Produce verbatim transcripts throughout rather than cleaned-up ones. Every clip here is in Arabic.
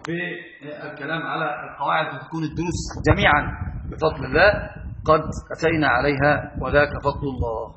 في الكلام على القواعد وتكون الدروس جميعا بفضل الله قد أتينا عليها وذاك فضل الله.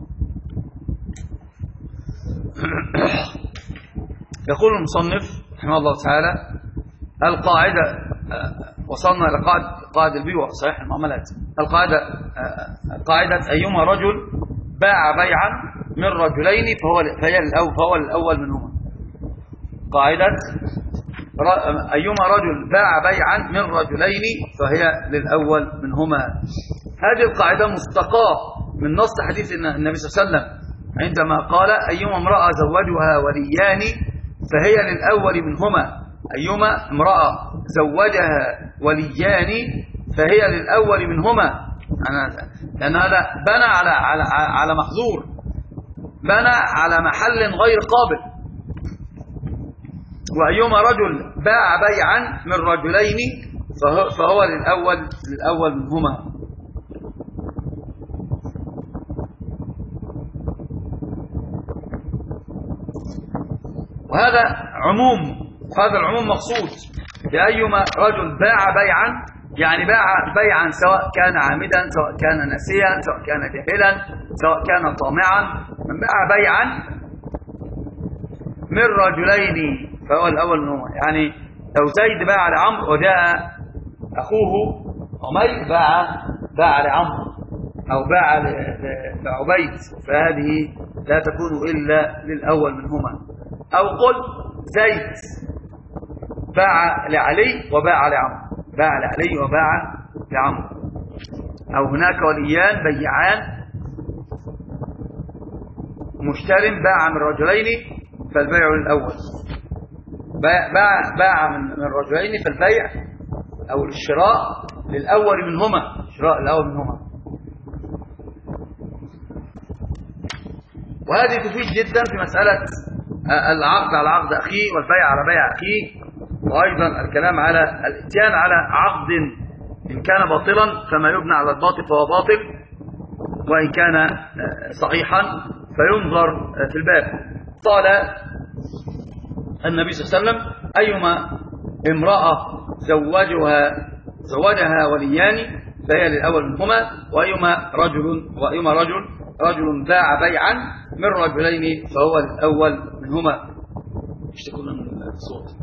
يقول المصنف رحمه الله تعالى: القاعدة، وصلنا إلى قاعدة قاعدة البيع صحيح المعاملات. القاعدة قاعدة أيما رجل باع بيعا من رجلين فهو فهي الأول فهو الأول منهما. قاعدة أيما رجل باع بيعا من رجلين فهي للأول منهما. هذه القاعدة مستقاة من نص حديث النبي صلى الله عليه وسلم عندما قال: أيما امرأة زوجها وليان فهي للأول منهما. أيما امرأة زوجها وليان فهي للأول منهما. لأن هذا بنى على على على محظور، بنى على محل غير قابل. وأيما رجل باع بيعا من رجلين فهو للأول للأول منهما. وهذا عموم، هذا العموم مقصود بأيما رجل باع بيعا، يعني باع بيعا سواء كان عامدا سواء كان ناسيا سواء كان جاهلا سواء كان طامعا. من باع بيعا من رجلين فهو الأول منهما. يعني لو زيد باع لعمرو وجاء أخوه عمير باع باع لعمرو أو باع لعبيد فهذه لا تكون إلا للأول منهما. أو قل زيد باع لعلي وباع لعمرو، باع لعلي وباع لعمرو. أو هناك وليان بيعان، مشتر باع من رجلين فالبيع للأول، باع باع من رجلين فالبيع أو الشراء للأول منهما، شراء الأول منهما. وهذه تفيد جدا في مسألة العقد على عقد أخيه والبيع على بيع أخيه، وأيضا الكلام على الاتيان على عقد إن كان باطلا فما يبنى على الباطل فهو باطل، وإن كان صحيحا فينظر في الباب. قال النبي صلى الله عليه وسلم: أيما امرأة زوجها زوجها وليان فهي للأول منهما. وأيما رجل وأيما رجل رجل باع بيعا من رجلين فهو الأول منهما. اشتكونا من الصوت.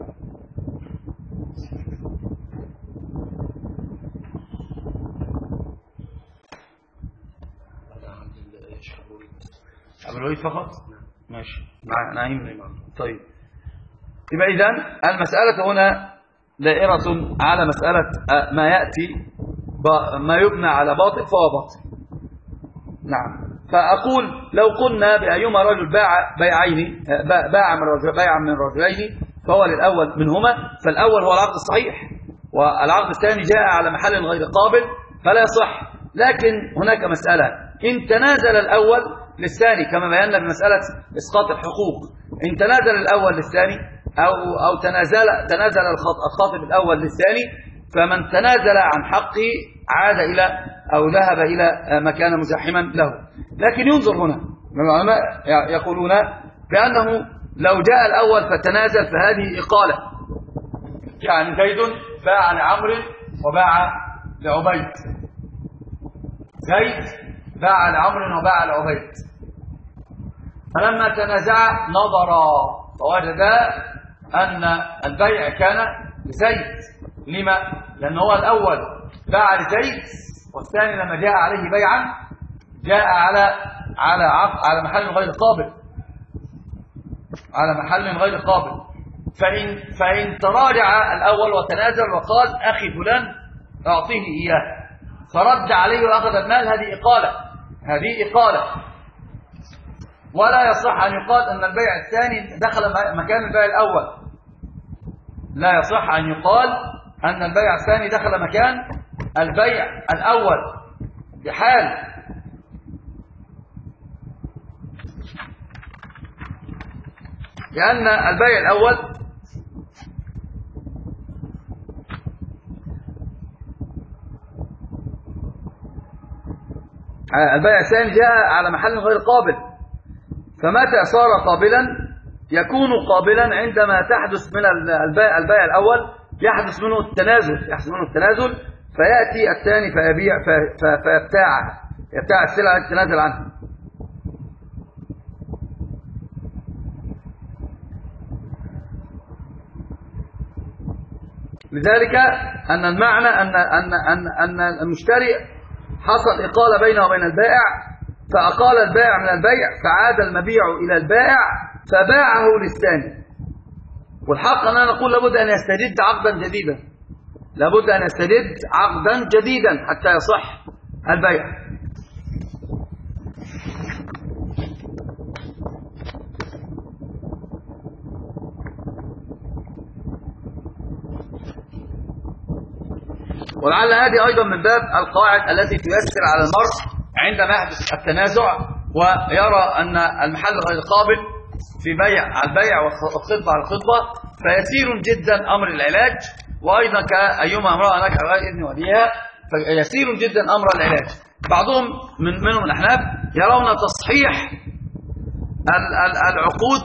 عبد الوليد فقط؟ ماشي مع نعيم. طيب، يبقى إذن المسألة هنا دائرة على مسألة ما يأتي ما يبنى على باطل فهو باطل. نعم. فأقول لو قلنا بأيما رجل باع بيعين باع من رجل باع من رجلين فهو للأول منهما، فالأول هو العقد الصحيح والعقد الثاني جاء على محل غير قابل فلا يصح. لكن هناك مسألة: إن تنازل الأول للثاني كما بينا بمسألة إسقاط الحقوق، إن تنازل الأول للثاني أو أو تنازل تنازل الخاطب الأول للثاني، فمن تنازل عن حقه عاد إلى أو ذهب إلى مكان مزاحما له. لكن ينظر هنا، العلماء يقولون بأنه لو جاء الأول فتنازل فهذه إقالة. يعني زيد باع لعمرو وباع لعبيد، زيد باع لعمرو وباع لعبيد، فلما تنازع نظرا فوجد أن البيع كان لزيد. لما؟ لأنه هو الأول باع لزيد والثاني لما جاء عليه بيعا جاء على على على محل غير قابل، على محل غير قابل. فإن فإن تراجع الأول وتنازل وقال: أخي فلان أعطيه إياه، فرد عليه وأخذ المال، هذه إقالة، هذه إقالة. ولا يصح أن يقال أن البيع الثاني دخل مكان البيع الأول، لا يصح أن يقال أن البيع الثاني دخل مكان البيع الأول بحال. لأن البيع الأول البيع الثاني جاء على محل غير قابل، فمتى صار قابلا يكون قابلا عندما تحدث من البائع البائع الأول يحدث منه التنازل يحدث منه التنازل فيأتي الثاني فيبيع فيبتاع يبتاع السلعة التي تنازل عنها. لذلك أن المعنى أن أن أن أن المشتري حصل إقالة بينه وبين البائع، فأقال البائع من البيع فعاد المبيع إلى البائع فباعه للثاني. والحق أننا نقول لابد أن يستجد عقدا جديدا، لابد أن يستجد عقدا جديدا حتى يصح البيع. ولعل هذه أيضا من باب القواعد التي تيسر على المرء عندما يحدث التنازع ويرى أن المحل غير قابل في بيع على البيع والخطبة على الخطبة، فيسير جدا أمر العلاج. وأيضا كأيما امرأة نجح غير إذن وليها فيسير جدا أمر العلاج. بعضهم من منهم الأحناف يرون تصحيح العقود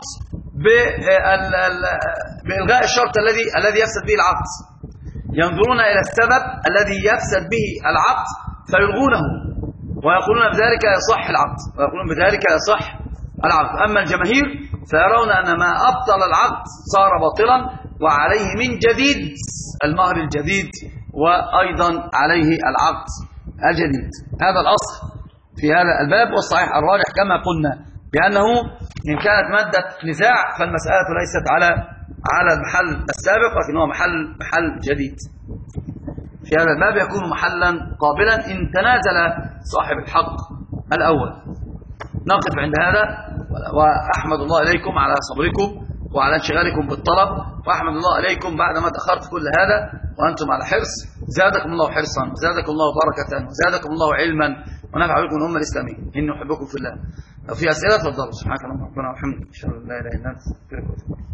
بإلغاء الشرط الذي الذي يفسد به العقد، ينظرون إلى السبب الذي يفسد به العقد فيلغونه ويقولون بذلك يصح العقد ويقولون بذلك يصح العقد. أما الجماهير فيرون أن ما أبطل العقد صار باطلا وعليه من جديد المهر الجديد وأيضا عليه العقد الجديد. هذا الأصل في هذا الباب، والصحيح الراجح كما قلنا بأنه إن كانت مادة نزاع فالمسألة ليست على على المحل السابق لكن هو محل محل جديد. في هذا الباب يكون محلا قابلا إن تنازل صاحب الحق الأول. نقف عند هذا، وأحمد الله إليكم على صبركم وعلى انشغالكم بالطلب، وأحمد الله إليكم بعدما تأخرت كل هذا وأنتم على حرص. زادكم الله حرصا وزادكم الله بركة وزادكم الله علما ونفع بكم الأمة الإسلامية. إني أحبكم في الله. لو في أسئلة تفضلوا. سبحانك اللهم ربنا وبحمدك أشهد أن لا إله إلا أنت أستغفرك وأتوب إليك.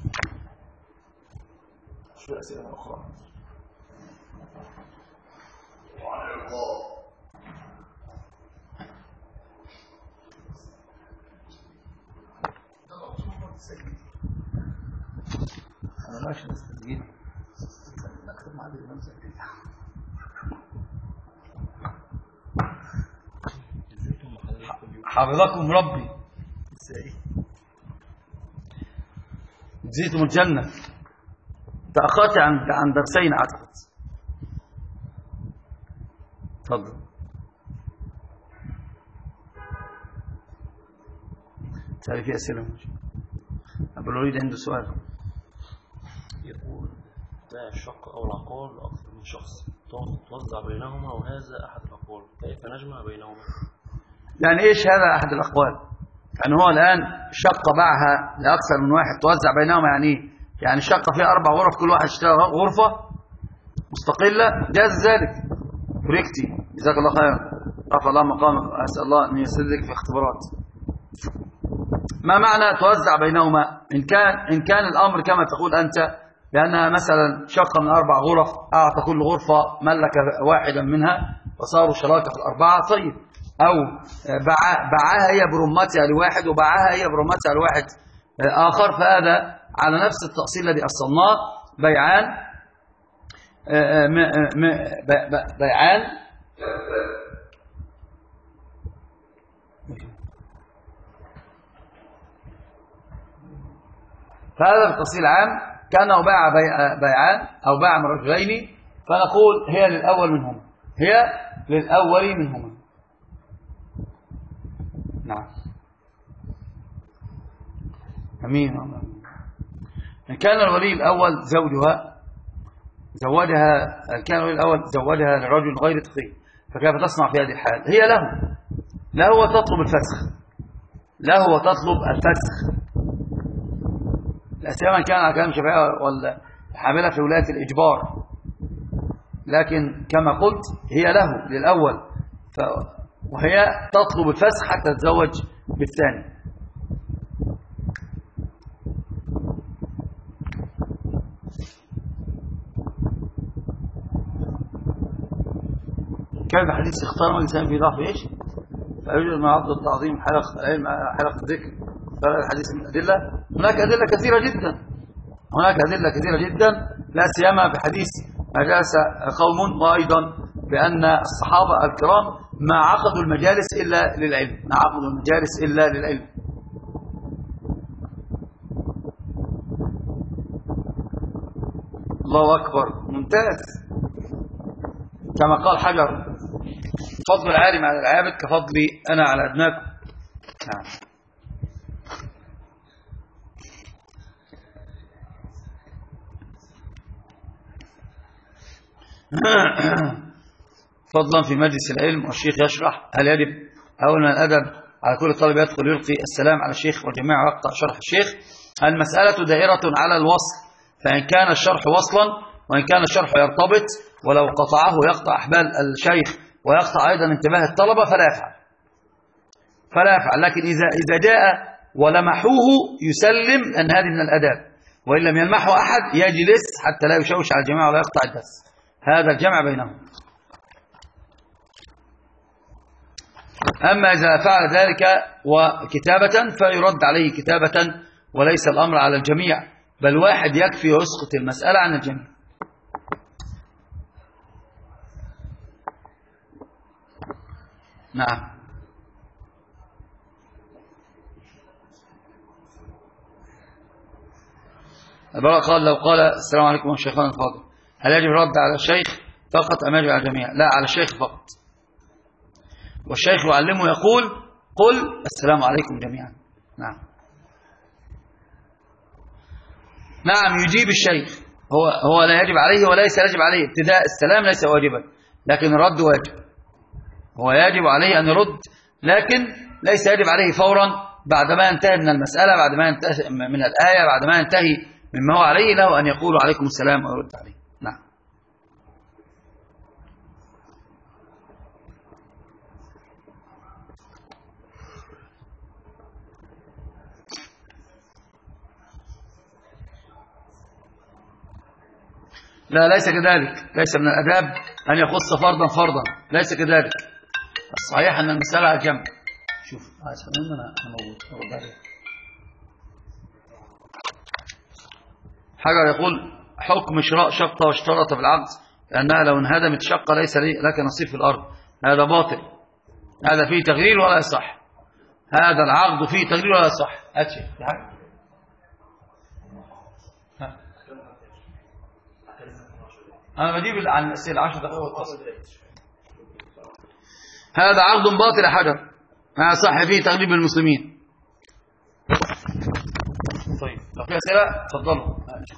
شو أسئلة أخرى؟ أنا ماشي مستسجل نكتب مع الإمام سجل. حفظكم ربي. جزيتم الجنة. تأخرت عن عن درسين أعتقد. تفضل. تعرف في أسئلة؟ أبو الوليد عنده سؤال. يقول بيع الشقة أو العقار لأكثر من شخص توزع بينهما وهذا أحد الأقوال، كيف نجمع بينهما؟ يعني إيش هذا أحد الأقوال؟ يعني هو الآن شقة باعها لأكثر من واحد توزع بينهما، يعني إيه؟ يعني شقة فيها أربع غرف كل واحد اشترى غرفة مستقلة، جاز ذلك. فريكتي جزاك الله خيرا، رفع الله مقامك، أسأل الله أن يسددك في اختبارات. ما معنى توزع بينهما؟ إن كان إن كان الأمر كما تقول أنت بأنها مثلا شقة من أربع غرف أعطى كل غرفة ملك واحدا منها وصاروا شراكة في الأربعة، طيب. أو باعها هي برمتها لواحد وباعها هي برمتها لواحد آخر، فهذا على نفس التأصيل الذي أصلناه، بيعان بيعان فهذا التأصيل عام كأنه باع بيعان أو باع من رجلين، فنقول هي للأول منهما، هي للأول منهما. نعم. أمين. إن كان الولي الأول زوجها زوجها كان الولي الأول زوجها لرجل غير تقي، فكيف تصنع في هذه الحال؟ هي له لا هو تطلب الفسخ، لا هو تطلب الفسخ، لا سيما كان على كلام الشافعية والحاملة في ولاية الإجبار، لكن كما قلت هي له للأول، ف وهي تطلب الفسخ حتى تتزوج بالثاني. كيف حديث اختار الإنسان في ضعف إيش؟ فيوجد مع عبد التعظيم حلق العلم حلق الذكر، فهذا الحديث من الأدلة. هناك أدلة كثيرة جدا، هناك أدلة كثيرة جدا، لا سيما بحديث ما جلس قوم، وأيضا بأن الصحابة الكرام ما عقدوا المجالس إلا للعلم، ما عقدوا المجالس إلا للعلم. الله أكبر، ممتاز. كما قال حجر: فضل العالم على العابد كفضلي أنا على أدناكم. نعم. فضلا في مجلس العلم والشيخ يشرح، هل يجب أول ما الأدب على كل طالب يدخل يلقي السلام على الشيخ والجميع يقطع شرح الشيخ؟ المسألة دائرة على الوصل، فإن كان الشرح وصلا وإن كان الشرح يرتبط، ولو قطعه يقطع أحبال الشيخ ويقطع أيضا انتباه الطلبة فلا يفعل فلا يفعل لكن إذا إذا جاء ولمحوه يسلم أن هذه من الأداب، وإن لم يلمحه أحد يجلس حتى لا يشوش على الجميع ولا يقطع الدرس. هذا الجمع بينهم. أما إذا فعل ذلك وكتابة فيرد عليه كتابة، وليس الأمر على الجميع، بل واحد يكفي ويسقط المسألة عن الجميع. نعم. البراء قال: لو قال السلام عليكم يا شيخنا الفاضل، هل يجب الرد على الشيخ فقط أم يجب على الجميع؟ لا، على الشيخ فقط. والشيخ يعلمه يقول: قل السلام عليكم جميعا. نعم نعم يجيب الشيخ، هو هو لا يجب عليه وليس يجب عليه، ابتداء السلام ليس واجبا لكن الرد واجب. هو يجب عليه أن يرد لكن ليس يجب عليه فورا بعدما ينتهي من المسألة، بعدما ينتهي من الآية، بعدما ينتهي مما هو عليه، له أن يقول عليكم السلام ويرد عليه. نعم. لا، ليس كذلك، ليس من الأداب أن يخص فرضا فرضا، ليس كذلك. الصحيح أن المسألة على الجمع. شوف أنا موجود أرد عليه. حجر يقول: حكم شراء شقة واشترط في العقد لأنها لو انهدمت شقة ليس لك نصيب في الأرض، هذا باطل، هذا فيه تغيير ولا يصح، هذا العقد فيه تغيير ولا يصح. أتشي في حاجة. أنا بجيب عن الأسئلة عشر دقائق واتصل. هذا عقد باطل يا حجر، ما صح فيه تغليب المسلمين. طيب لو في أسئلة تفضلوا.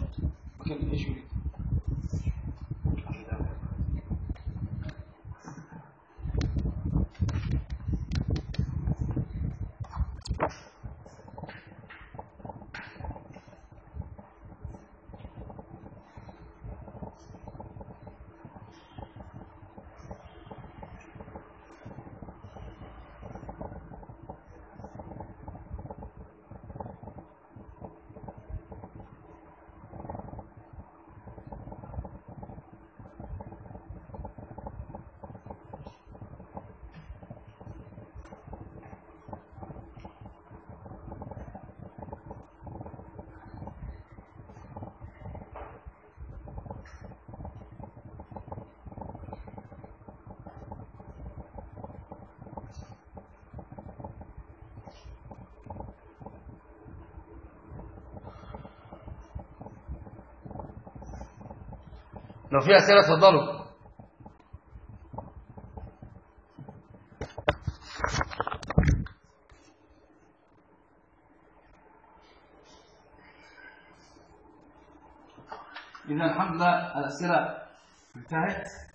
لو في أسئلة تفضلوا. إذا الحمد لله الأسئلة انتهت.